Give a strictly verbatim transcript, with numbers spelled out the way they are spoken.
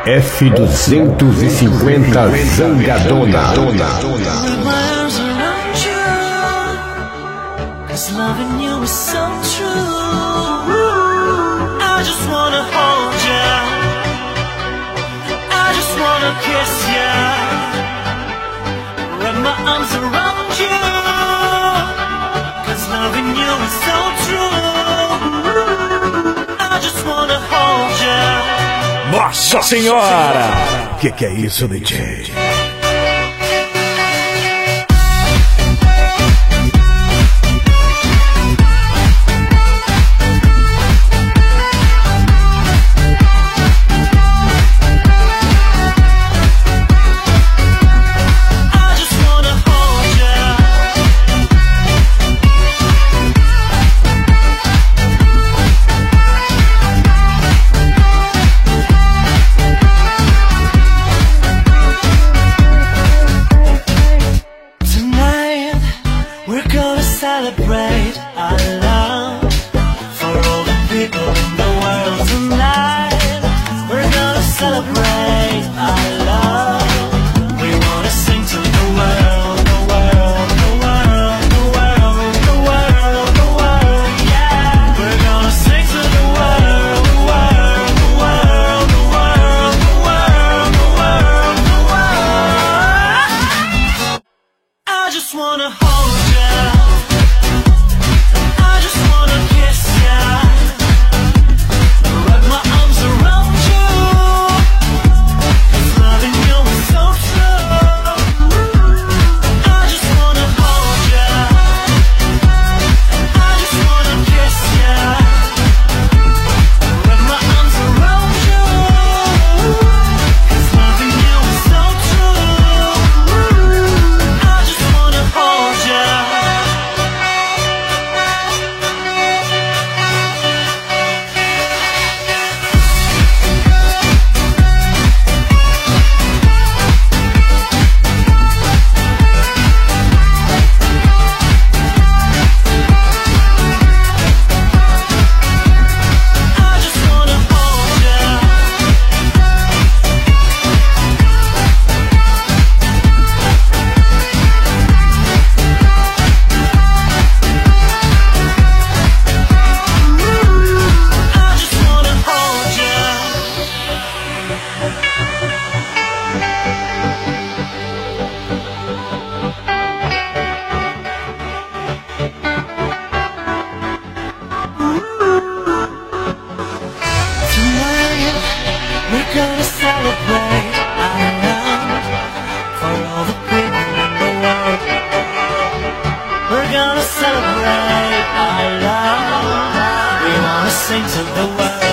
F duzentos e cinquenta Zangadona. Loving you is so true. I just wanna hold you, I just wanna kiss you, wrap my arms around you, 'cause loving you is so true. I just wanna hold you. Nossa Senhora! Que que é isso, D J? Celebrate our love for all the people in the world tonight. We're gonna celebrate our love. We wanna sing to the world, the world, the world, the world, the world, the world, yeah. We're gonna sing to the world, the world, the world, the world, the world, the world, the world. I just wanna hold you, we're gonna celebrate our love for all the people in the world. We're gonna celebrate our love. We wanna sing to the world.